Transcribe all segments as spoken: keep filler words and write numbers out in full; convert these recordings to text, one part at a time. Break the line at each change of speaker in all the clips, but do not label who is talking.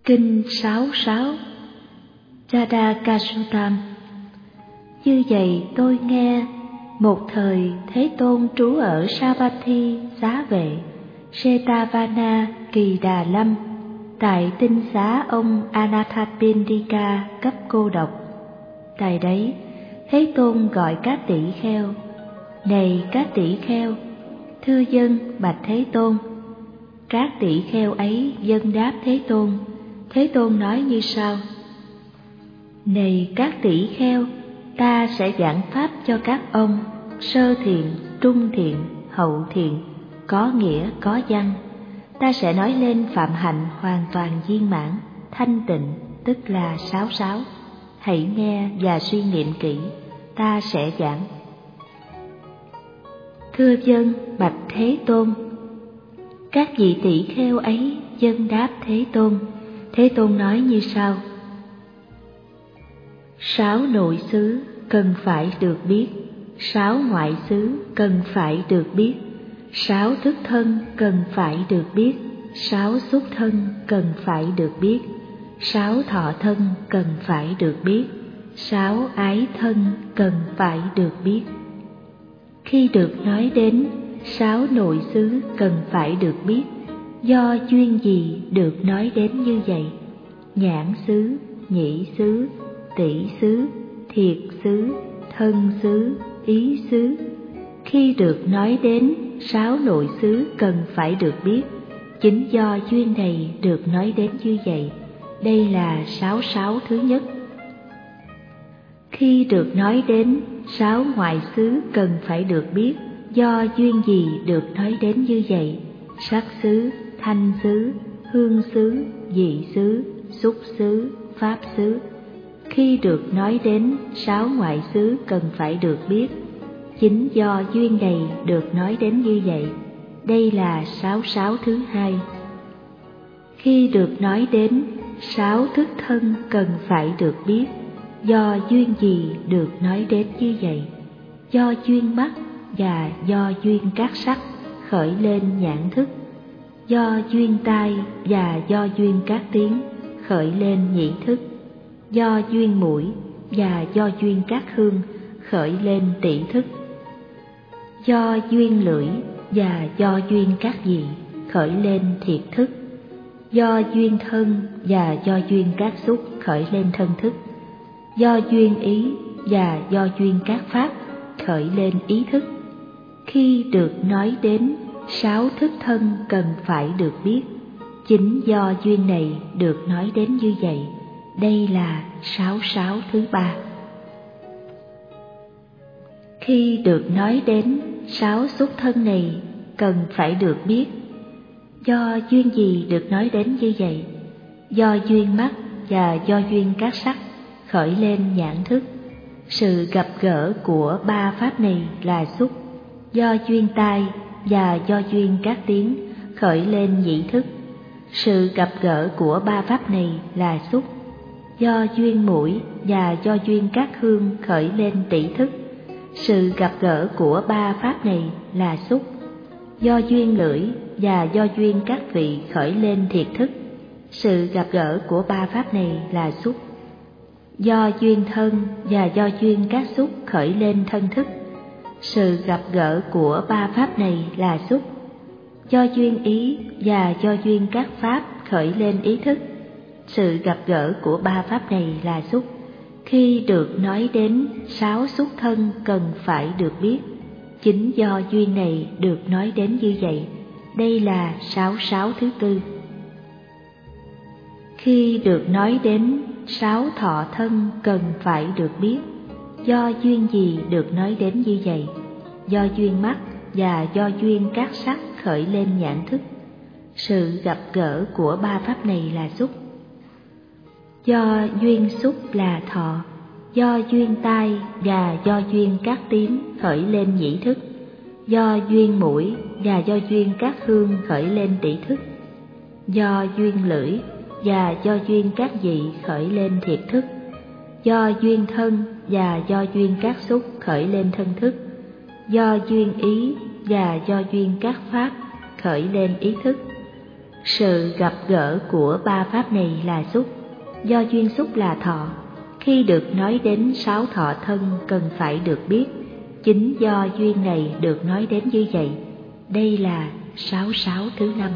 Kinh sáu sáu Chadakasutam. Như vậy tôi nghe, một thời Thế Tôn trú ở Savatthi xá vệ, Setavana Kỳ Đà Lâm, tại tinh xá ông Anathapindika cấp cô độc. Tại đấy, Thế Tôn gọi các tỷ kheo: Này các tỷ kheo, thưa dân bạch Thế Tôn. Các tỷ kheo ấy dâng đáp Thế Tôn. Thế Tôn nói như sau: Này các tỷ kheo, ta sẽ giảng pháp cho các ông, sơ thiện, trung thiện, hậu thiện, có nghĩa có văn. Ta sẽ nói lên phạm hạnh hoàn toàn viên mãn, thanh tịnh, tức là sáu sáu. Hãy nghe và suy nghiệm kỹ, ta sẽ giảng. Thưa dân bạch Thế Tôn. Các vị tỷ kheo ấy dâng đáp Thế Tôn. Thế Tôn nói như sau: Sáu nội xứ cần phải được biết, sáu ngoại xứ cần phải được biết, sáu thức thân cần phải được biết, sáu xúc thân cần phải được biết, sáu thọ thân cần phải được biết, sáu ái thân cần phải được biết. Khi được nói đến sáu nội xứ cần phải được biết, do duyên gì được nói đến như vậy? Nhãn xứ, nhĩ xứ, tỷ xứ, thiệt xứ, thân xứ, ý xứ. Khi được nói đến sáu nội xứ cần phải được biết, chính do duyên này được nói đến như vậy. Đây là sáu sáu thứ nhất. Khi được nói đến sáu ngoại xứ cần phải được biết, do duyên gì được nói đến như vậy? Sắc xứ, thanh xứ, hương xứ, vị xứ, xúc xứ, pháp xứ. Khi được nói đến sáu ngoại xứ cần phải được biết, chính do duyên này được nói đến như vậy. Đây là sáu sáu thứ hai. Khi được nói đến sáu thức thân cần phải được biết, do duyên gì được nói đến như vậy? Do duyên mắt và do duyên các sắc khởi lên nhãn thức, do duyên tai và do duyên các tiếng khởi lên nhĩ thức, do duyên mũi và do duyên các hương khởi lên tỷ thức, do duyên lưỡi và do duyên các vị khởi lên thiệt thức, do duyên thân và do duyên các xúc khởi lên thân thức, do duyên ý và do duyên các pháp khởi lên ý thức. Khi được nói đến sáu thức thân cần phải được biết, chính do duyên này được nói đến như vậy. Đây là sáu sáu thứ ba. Khi được nói đến sáu xúc thân này cần phải được biết, do duyên gì được nói đến như vậy? Do duyên mắt và do duyên các sắc khởi lên nhãn thức. Sự gặp gỡ của ba pháp này là xúc, do duyên tai và do duyên các tiếng khởi lên nhĩ thức. Sự gặp gỡ của ba pháp này là xúc, do duyên mũi và do duyên các hương khởi lên tỷ thức. Sự gặp gỡ của ba pháp này là xúc, do duyên lưỡi và do duyên các vị khởi lên thiệt thức. Sự gặp gỡ của ba pháp này là xúc, do duyên thân và do duyên các xúc khởi lên thân thức. Sự gặp gỡ của ba pháp này là xúc, do duyên ý và do duyên các pháp khởi lên ý thức. Sự gặp gỡ của ba pháp này là xúc. Khi được nói đến sáu xúc thân cần phải được biết, chính do duyên này được nói đến như vậy. Đây là sáu sáu thứ tư. Khi được nói đến sáu thọ thân cần phải được biết, do duyên gì được nói đến như vậy? Do duyên mắt và do duyên các sắc khởi lên nhãn thức. Sự gặp gỡ của ba pháp này là xúc, do duyên xúc là thọ, do duyên tai và do duyên các tiếng khởi lên nhĩ thức, do duyên mũi và do duyên các hương khởi lên tỷ thức, do duyên lưỡi và do duyên các vị khởi lên thiệt thức, do duyên thân và do duyên các xúc khởi lên thân thức, do duyên ý và do duyên các pháp khởi lên ý thức. Sự gặp gỡ của ba pháp này là xúc, do duyên xúc là thọ. Khi được nói đến sáu thọ thân cần phải được biết, chính do duyên này được nói đến như vậy. Đây là sáu sáu thứ năm.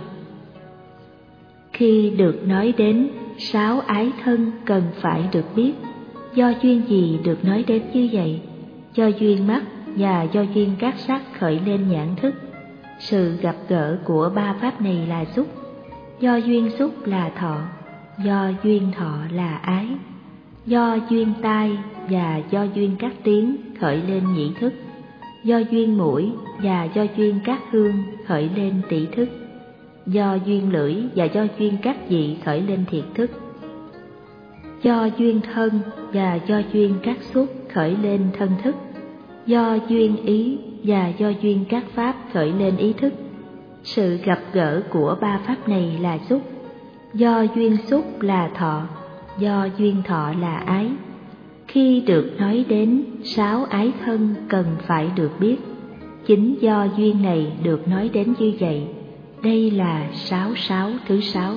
Khi được nói đến sáu ái thân cần phải được biết, do duyên gì được nói đến như vậy? Do duyên mắt và do duyên các sắc khởi lên nhãn thức. Sự gặp gỡ của ba pháp này là xúc, do duyên xúc là thọ, do duyên thọ là ái, do duyên tai và do duyên các tiếng khởi lên nhĩ thức, do duyên mũi và do duyên các hương khởi lên tỷ thức, do duyên lưỡi và do duyên các vị khởi lên thiệt thức, do duyên thân và do duyên các xúc khởi lên thân thức, do duyên ý và do duyên các pháp khởi lên ý thức. Sự gặp gỡ của ba pháp này là xúc, do duyên xúc là thọ, do duyên thọ là ái. Khi được nói đến sáu ái thân cần phải được biết, chính do duyên này được nói đến như vậy. Đây là sáu sáu thứ sáu.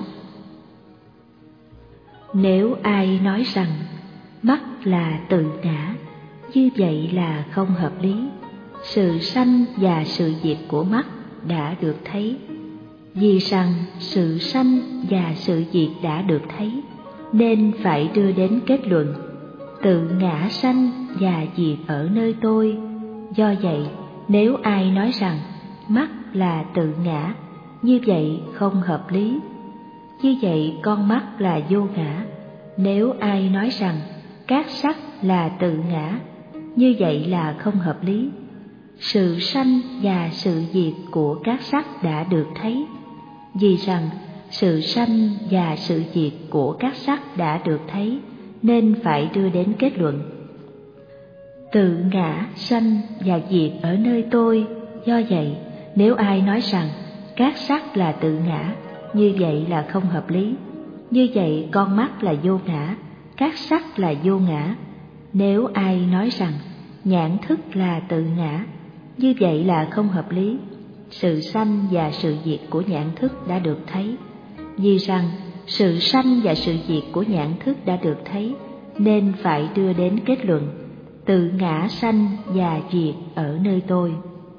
Nếu ai nói rằng mắt là tự ngã, như vậy là không hợp lý. Sự sanh và sự diệt của mắt đã được thấy. Vì rằng sự sanh và sự diệt đã được thấy, nên phải đưa đến kết luận tự ngã sanh và diệt ở nơi tôi. Do vậy, nếu ai nói rằng mắt là tự ngã, như vậy không hợp lý. Như vậy con mắt là vô ngã. Nếu ai nói rằng các sắc là tự ngã, như vậy là không hợp lý. Sự sanh và sự diệt của các sắc đã được thấy. Vì rằng sự sanh và sự diệt của các sắc đã được thấy, nên phải đưa đến kết luận tự ngã sanh và diệt ở nơi tôi. Do vậy, nếu ai nói rằng các sắc là tự ngã, như vậy là không hợp lý. Như vậy con mắt là vô ngã, các sắc là vô ngã. Nếu ai nói rằng nhãn thức là tự ngã, như vậy là không hợp lý. Sự sanh và sự diệt của nhãn thức đã được thấy. Vì rằng sự sanh và sự diệt của nhãn thức đã được thấy, nên phải đưa đến kết luận tự ngã sanh và diệt ở nơi tôi.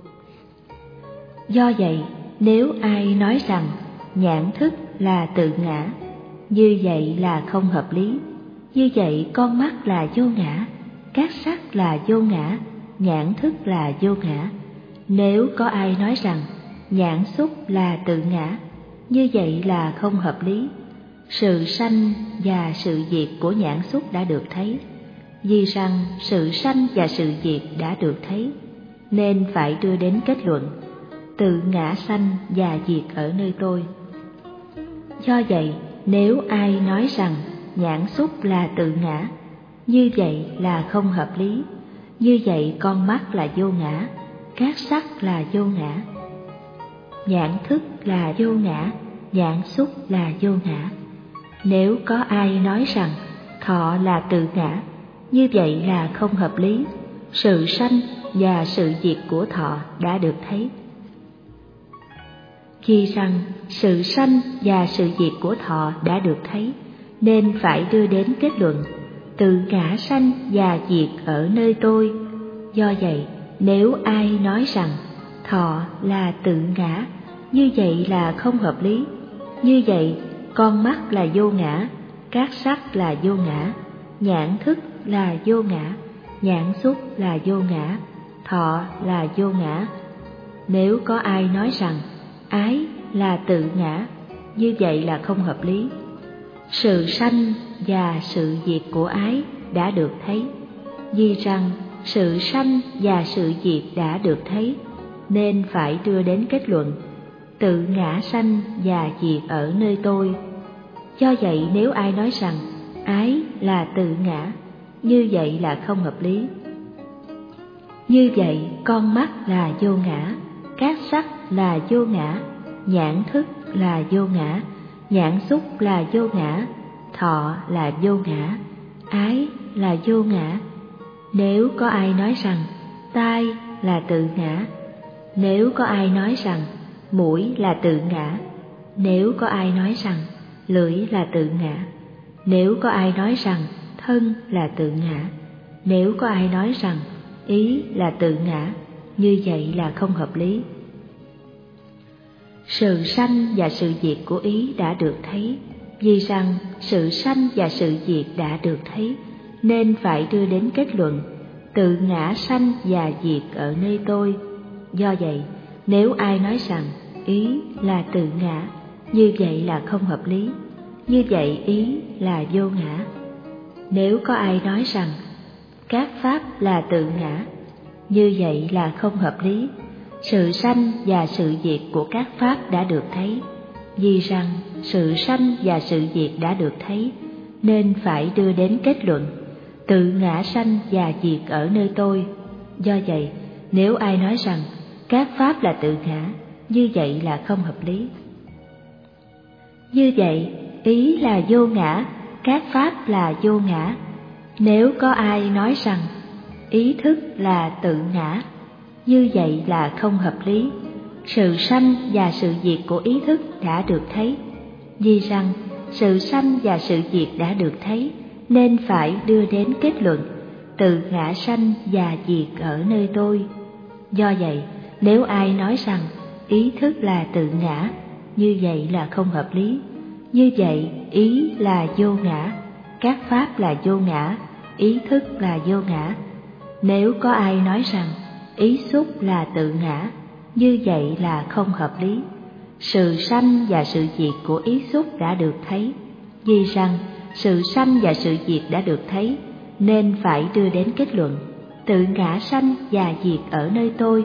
Do vậy, nếu ai nói rằng nhãn thức là tự ngã, như vậy là không hợp lý. Như vậy con mắt là vô ngã, các sắc là vô ngã, nhãn thức là vô ngã. Nếu có ai nói rằng nhãn xúc là tự ngã, như vậy là không hợp lý. Sự sanh và sự diệt của nhãn xúc đã được thấy. Vì rằng sự sanh và sự diệt đã được thấy, nên phải đưa đến kết luận tự ngã sanh và diệt ở nơi tôi. Do vậy, nếu ai nói rằng nhãn xúc là tự ngã, như vậy là không hợp lý. Như vậy con mắt là vô ngã, các sắc là vô ngã, nhãn thức là vô ngã, nhãn xúc là vô ngã. Nếu có ai nói rằng thọ là tự ngã, như vậy là không hợp lý. Sự sanh và sự diệt của thọ đã được thấy. Vì rằng sự sanh và sự diệt của thọ đã được thấy, nên phải đưa đến kết luận tự ngã sanh và diệt ở nơi tôi. Do vậy, nếu ai nói rằng thọ là tự ngã, như vậy là không hợp lý. Như vậy, con mắt là vô ngã, các sắc là vô ngã, nhãn thức là vô ngã, nhãn xúc là vô ngã, thọ là vô ngã. Nếu có ai nói rằng ái là tự ngã, như vậy là không hợp lý. Sự sanh và sự diệt của ái đã được thấy. Vì rằng sự sanh và sự diệt đã được thấy, nên phải đưa đến kết luận tự ngã sanh và diệt ở nơi tôi. Do vậy, nếu ai nói rằng ái là tự ngã, như vậy là không hợp lý. Như vậy, con mắt là vô ngã, các sắc là vô ngã, nhãn thức là vô ngã, nhãn xúc là vô ngã, thọ là vô ngã, ái là vô ngã. Nếu có ai nói rằng tai là tự ngã, nếu có ai nói rằng mũi là tự ngã, nếu có ai nói rằng lưỡi là tự ngã, nếu có ai nói rằng thân là tự ngã, nếu có ai nói rằng ý là tự ngã, như vậy là không hợp lý. Sự sanh và sự diệt của ý đã được thấy, vì rằng sự sanh và sự diệt đã được thấy, nên phải đưa đến kết luận tự ngã sanh và diệt ở nơi tôi. Do vậy, nếu ai nói rằng ý là tự ngã, như vậy là không hợp lý, như vậy ý là vô ngã. Nếu có ai nói rằng các pháp là tự ngã, như vậy là không hợp lý, sự sanh và sự diệt của các pháp đã được thấy, vì rằng sự sanh và sự diệt đã được thấy, nên phải đưa đến kết luận tự ngã sanh và diệt ở nơi tôi. Do vậy, nếu ai nói rằng các pháp là tự ngã, như vậy là không hợp lý. Như vậy, ý là vô ngã, các pháp là vô ngã. Nếu có ai nói rằng ý thức là tự ngã, như vậy là không hợp lý, sự sanh và sự diệt của ý thức đã được thấy, vì rằng sự sanh và sự diệt đã được thấy, nên phải đưa đến kết luận tự ngã sanh và diệt ở nơi tôi. Do vậy, nếu ai nói rằng ý thức là tự ngã, như vậy là không hợp lý, như vậy ý là vô ngã, các pháp là vô ngã, ý thức là vô ngã. Nếu có ai nói rằng ý xúc là tự ngã, như vậy là không hợp lý, sự sanh và sự diệt của ý xúc đã được thấy, vì rằng sự sanh và sự diệt đã được thấy, nên phải đưa đến kết luận tự ngã sanh và diệt ở nơi tôi.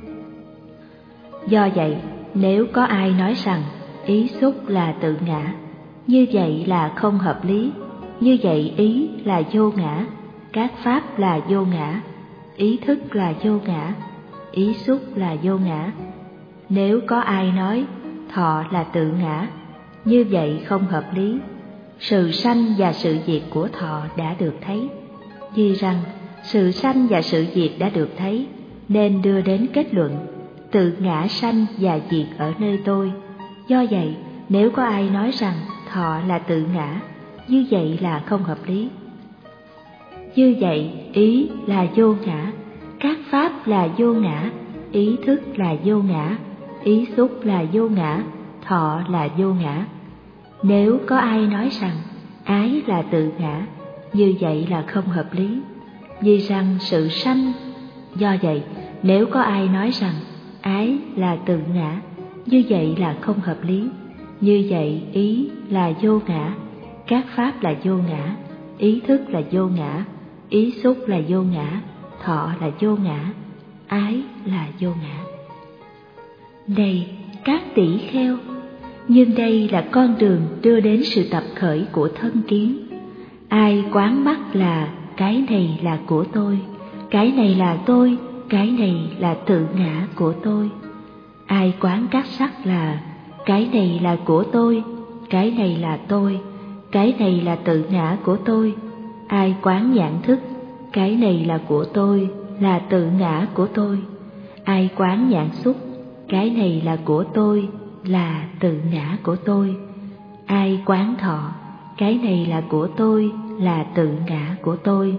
Do vậy, nếu có ai nói rằng ý xúc là tự ngã, như vậy là không hợp lý, như vậy ý là vô ngã, các pháp là vô ngã, ý thức là vô ngã, ý xúc là vô ngã. Nếu có ai nói thọ là tự ngã, như vậy không hợp lý, sự sanh và sự diệt của thọ đã được thấy, vì rằng sự sanh và sự diệt đã được thấy, nên đưa đến kết luận tự ngã sanh và diệt ở nơi tôi. Do vậy, nếu có ai nói rằng thọ là tự ngã, như vậy là không hợp lý. Như vậy, ý là vô ngã, các pháp là vô ngã, ý thức là vô ngã, ý xúc là vô ngã, thọ là vô ngã. Nếu có ai nói rằng ái là tự ngã, như vậy là không hợp lý, vì rằng sự sanh. Do vậy, nếu có ai nói rằng ái là tự ngã, như vậy là không hợp lý, như vậy ý là vô ngã, các pháp là vô ngã, ý thức là vô ngã, ý xúc là vô ngã, thọ là vô ngã, ái là vô ngã. Này các tỷ kheo, nhưng đây là con đường đưa đến sự tập khởi của thân kiến. Ai quán mắc là cái này là của tôi, cái này là tôi, cái này là tự ngã của tôi. Ai quán các sắc là cái này là của tôi, cái này là tôi, cái này là tự ngã của tôi. Ai quán nhãn thức, cái này là của tôi, là tự ngã của tôi. Ai quán nhãn xúc, cái này là của tôi, là tự ngã của tôi. Ai quán thọ, cái này là của tôi, là tự ngã của tôi.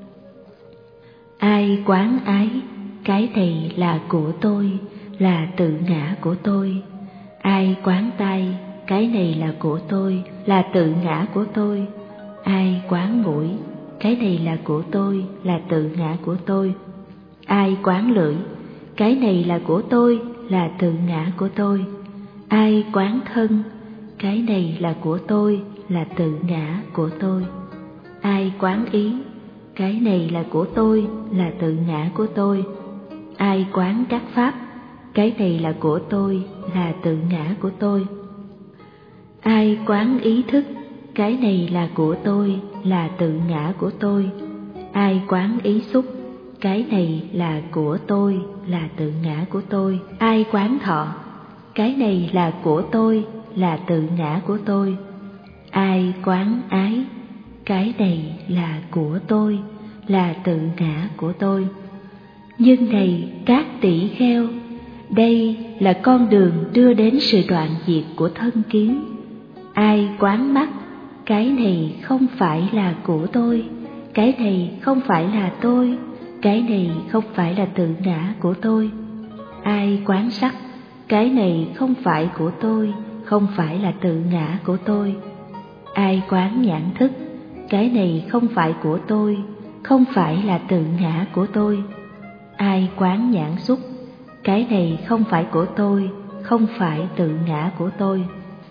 Ai quán ái, cái này là của tôi, là tự ngã của tôi. Ai quán tai, cái này là của tôi, là tự ngã của tôi. Ai quán mũi, cái này là của tôi, là tự ngã của tôi. Ai quán lưỡi, cái này là của tôi, là tự ngã của tôi. Ai quán thân, cái này là của tôi, là tự ngã của tôi. Ai quán ý, cái này là của tôi, là tự ngã của tôi. Ai quán các pháp, cái này là của tôi, là tự ngã của tôi. Ai quán ý thức, cái này là của tôi, là tự ngã của tôi. Ai quán ý xúc, cái này là của tôi, là tự ngã của tôi. Ai quán thọ, cái này là của tôi, là tự ngã của tôi. Ai quán ái, cái này là của tôi, là tự ngã của tôi. Nhưng này các tỷ kheo, đây là con đường đưa đến sự đoạn diệt của thân kiến. Ai quán mắt, cái này không phải là của tôi, cái này không phải là tôi, cái này không phải là tự ngã của tôi. Ai quán sắc, cái này không phải của tôi, không phải là tự ngã của tôi. Ai quán nhãn thức, cái này không phải của tôi, không phải là tự ngã của tôi. Ai quán nhãn xúc, cái này không phải của tôi, không phải tự ngã của tôi.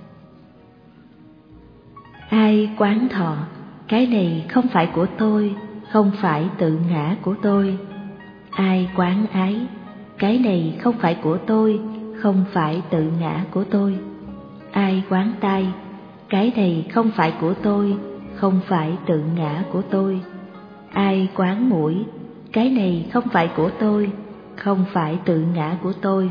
Ai quán thọ, cái này không phải của tôi, không phải tự ngã của tôi. Ai quán ái, cái này không phải của tôi, không phải tự ngã của tôi. Ai quán tai, cái này không phải của tôi, không phải tự ngã của tôi. Ai quán mũi, cái này không phải của tôi, không phải tự ngã của tôi.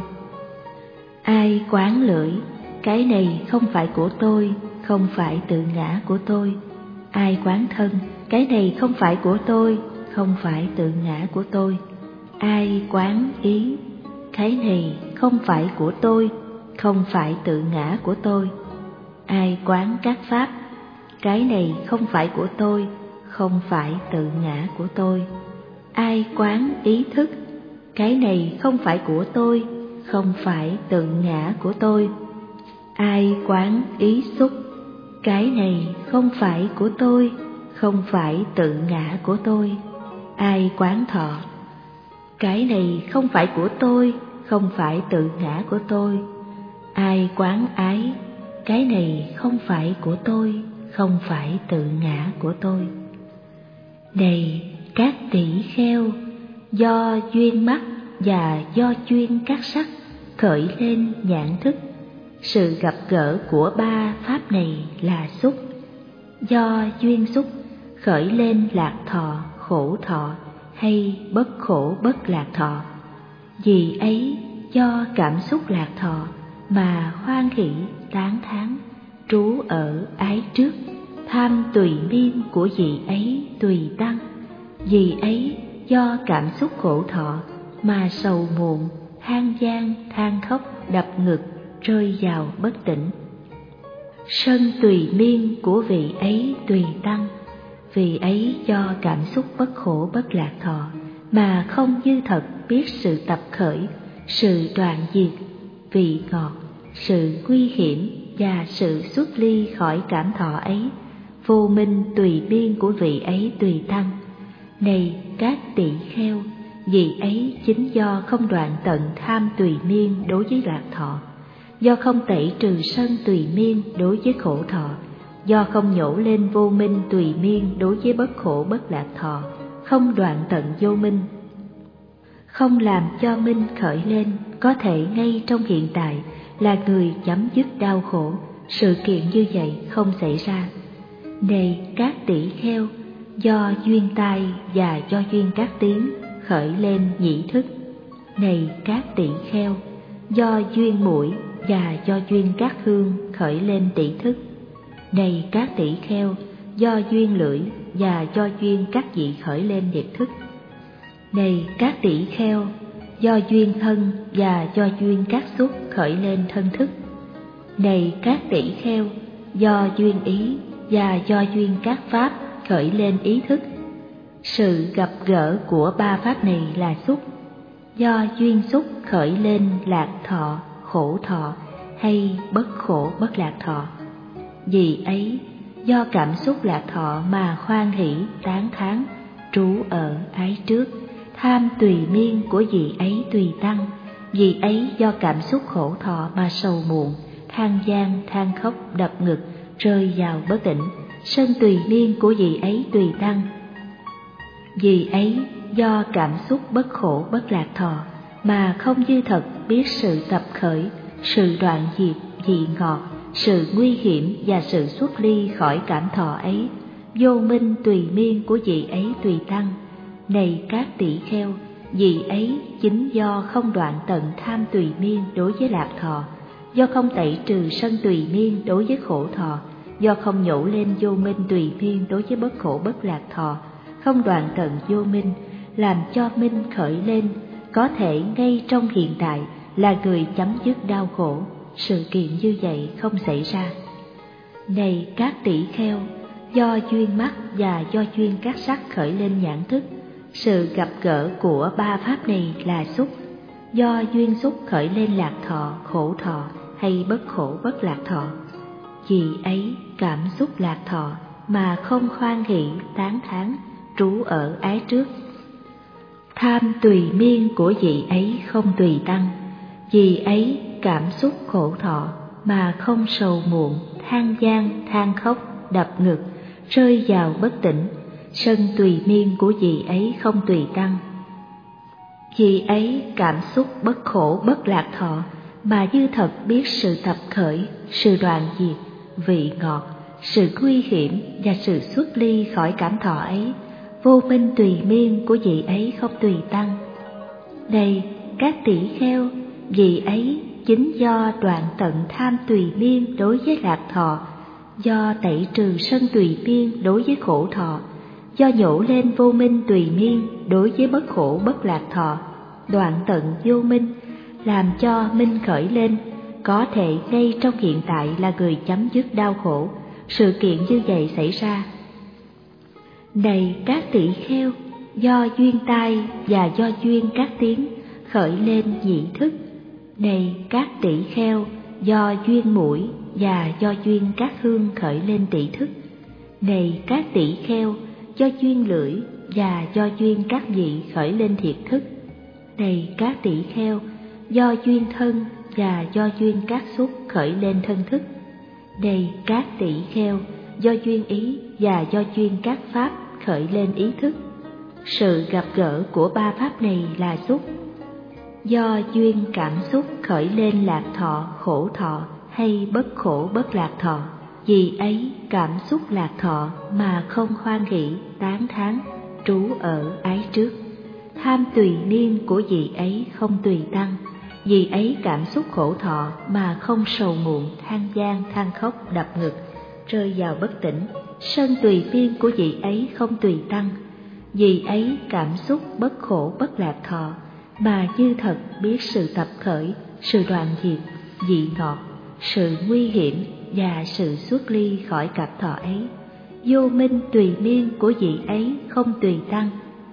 Ai quán lưỡi, cái này không phải của tôi, không phải tự ngã của tôi. Ai quán thân, cái này không phải của tôi, không phải tự ngã của tôi. Ai quán ý, cái này không phải của tôi, không phải tự ngã của tôi. Ai quán các pháp, cái này không phải của tôi, không phải tự ngã của tôi. Ai quán ý thức, cái này không phải của tôi, không phải tự ngã của tôi. Ai quán ý xúc, cái này không phải của tôi, không phải tự ngã của tôi. Ai quán thọ, cái này không phải của tôi, không phải tự ngã của tôi. Ai quán ái, cái này không phải của tôi, không phải tự ngã của tôi. Này các tỷ kheo, do duyên mắt và do duyên các sắc khởi lên nhãn thức. Sự gặp gỡ của ba pháp này là xúc. Do duyên xúc khởi lên lạc thọ, khổ thọ hay bất khổ bất lạc thọ. Vì ấy do cảm xúc lạc thọ mà hoan hỷ tán thán, trú ở ái trước. Tham tùy miên của vị ấy tùy tăng. Vì ấy do cảm xúc khổ thọ mà sầu muộn, than gian, than khóc, đập ngực, rơi vào bất tỉnh. Sân tùy miên của vị ấy tùy tăng. Vì ấy do cảm xúc bất khổ bất lạc thọ mà không như thật biết sự tập khởi, sự đoạn diệt, vị ngọt, sự nguy hiểm và sự xuất ly khỏi cảm thọ ấy. Vô minh tùy biên của vị ấy tùy tăng. Này các tỷ kheo, vị ấy chính do không đoạn tận tham tùy miên đối với lạc thọ, do không tẩy trừ sân tùy miên đối với khổ thọ, do không nhổ lên vô minh tùy miên đối với bất khổ bất lạc thọ, không đoạn tận vô minh, không làm cho minh khởi lên, có thể ngay trong hiện tại là người chấm dứt đau khổ. Sự kiện như vậy không xảy ra. Này các tỷ kheo, do duyên tai và do duyên các tiếng khởi lên nhĩ thức. Này các tỷ kheo, do duyên mũi và do duyên các hương khởi lên tỷ thức. Này các tỷ kheo, do duyên lưỡi và do duyên các vị khởi lên nghiệp thức. Này các tỷ kheo, do duyên thân và do duyên các xúc khởi lên thân thức. Này các tỷ kheo, do duyên ý và do duyên các pháp khởi lên ý thức. Sự gặp gỡ của ba pháp này là xúc. Do duyên xúc khởi lên lạc thọ, khổ thọ hay bất khổ bất lạc thọ. Vì ấy do cảm xúc lạc thọ mà hoan hỷ tán thán, trú ở ái trước. Tham tùy miên của vị ấy tùy tăng. Vì ấy do cảm xúc khổ thọ mà sầu muộn, than gian, than khóc, đập ngực, rơi vào bất tỉnh. Sân tùy miên của vị ấy tùy tăng. Vì ấy do cảm xúc bất khổ bất lạc thọ mà không như thật biết sự tập khởi, sự đoạn diệt, vị ngọt, sự nguy hiểm và sự xuất ly khỏi cảm thọ ấy. Vô minh tùy miên của vị ấy tùy tăng. Này các tỷ kheo, vị ấy chính do không đoạn tận tham tùy miên đối với lạc thọ, do không tẩy trừ sân tùy miên đối với khổ thọ, do không nhổ lên vô minh tùy miên đối với bất khổ bất lạc thọ, không đoạn tận vô minh, làm cho minh khởi lên, có thể ngay trong hiện tại là người chấm dứt đau khổ, sự kiện như vậy không xảy ra. Này các tỷ kheo, do duyên mắt và do duyên các sắc khởi lên nhãn thức, sự gặp gỡ của ba pháp này là xúc. Do duyên xúc khởi lên lạc thọ, khổ thọ hay bất khổ bất lạc thọ. Vì ấy cảm xúc lạc thọ mà không hoan hỷ tán thán, trú ở ái trước. Tham tùy miên của vị ấy không tùy tăng, vì ấy cảm xúc khổ thọ mà không sầu muộn, than gian, than khóc, đập ngực, rơi vào bất tỉnh. Sân tùy miên của vị ấy không tùy tăng, vì ấy cảm xúc bất khổ bất lạc thọ mà như thật biết sự tập khởi, sự đoạn diệt, vị ngọt, sự nguy hiểm và sự xuất ly khỏi cảm thọ ấy. Vô minh tùy miên của vị ấy không tùy tăng. Này các tỷ kheo, vị ấy chính do đoạn tận tham tùy miên đối với lạc thọ, do tẩy trừ sân tùy miên đối với khổ thọ, do nhổ lên vô minh tùy miên đối với bất khổ bất lạc thọ, đoạn tận vô minh, làm cho minh khởi lên, có thể ngay trong hiện tại là người chấm dứt đau khổ, sự kiện như vậy xảy ra. Này các tỷ kheo, do duyên tai và do duyên các tiếng khởi lên nhị thức. Này các tỷ kheo, do duyên mũi và do duyên các hương khởi lên tỷ thức. Này các tỷ kheo, do duyên lưỡi và do duyên các vị khởi lên thiệt thức. Này các tỷ kheo, do duyên thân và do duyên các xúc khởi lên thân thức. Này các tỷ kheo, do duyên ý và do duyên các pháp khởi lên ý thức. Sự gặp gỡ của ba pháp này là xúc. Do duyên cảm xúc khởi lên lạc thọ, khổ thọ hay bất khổ bất lạc thọ, vì ấy cảm xúc lạc thọ mà không hoan hỷ tán thán, trú ở ái trước. Tham tùy miên của vị ấy không tùy tăng, vì ấy cảm xúc khổ thọ mà không sầu muộn, than gian, than khóc, đập ngực, rơi vào bất tỉnh. Sân tùy miên của vị ấy không tùy tăng, vì ấy cảm xúc bất khổ bất lạc thọ mà như thật biết sự tập khởi, sự đoạn diệt, vị ngọt, sự nguy hiểm và sự xuất ly khỏi cảm thọ ấy. Vô minh tùy miên của vị ấy không tùy tăng.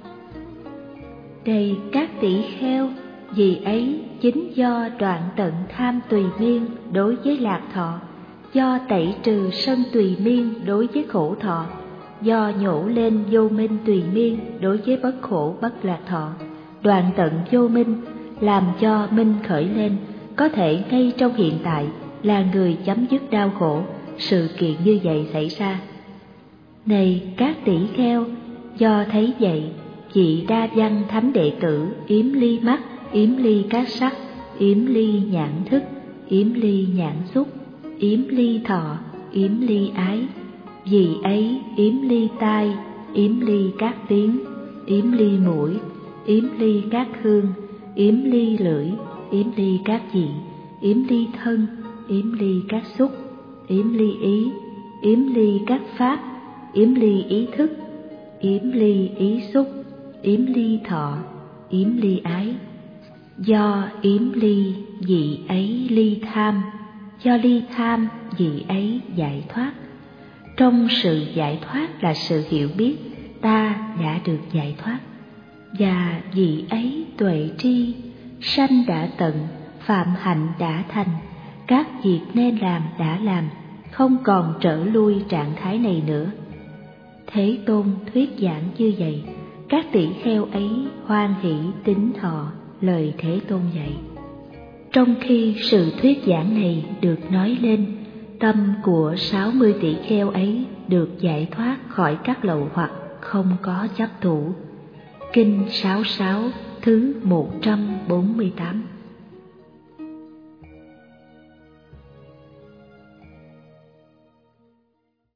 Này các tỷ kheo, vì ấy chính do đoạn tận tham tùy miên đối với lạc thọ, do tẩy trừ sân tùy miên đối với khổ thọ, do nhổ lên vô minh tùy miên đối với bất khổ bất lạc thọ, đoạn tận vô minh, làm cho minh khởi lên, có thể ngay trong hiện tại là người chấm dứt đau khổ, sự kiện như vậy xảy ra. Này các tỷ kheo, do thấy vậy, vị đa văn thánh đệ tử yếm ly mắt, yếm ly các sắc, yếm ly nhãn thức, yếm ly nhãn xúc, yếm ly thọ, yếm ly ái. Vì ấy yếm ly tai, yếm ly các tiếng, yếm ly mũi, yếm ly các hương, yếm ly lưỡi, yếm ly các vị, yếm ly thân, yếm ly các xúc, yếm ly ý, yếm ly các pháp, yếm ly ý thức, yếm ly ý xúc, yếm ly thọ, yếm ly ái. Do yếm ly vị ấy ly tham, do ly tham vị ấy giải thoát. Trong sự giải thoát là sự hiểu biết ta đã được giải thoát, và vị ấy tuệ tri, sanh đã tận, phạm hạnh đã thành, các việc nên làm đã làm, không còn trở lui trạng thái này nữa. Thế Tôn thuyết giảng như vậy, các tỷ kheo ấy hoan hỷ tín thọ lời Thế Tôn dạy. Trong khi sự thuyết giảng này được nói lên, tâm của sáu mươi tỷ kheo ấy được giải thoát khỏi các lậu hoặc không có chấp thủ. Kinh sáu mươi sáu thứ một trăm bốn mươi tám.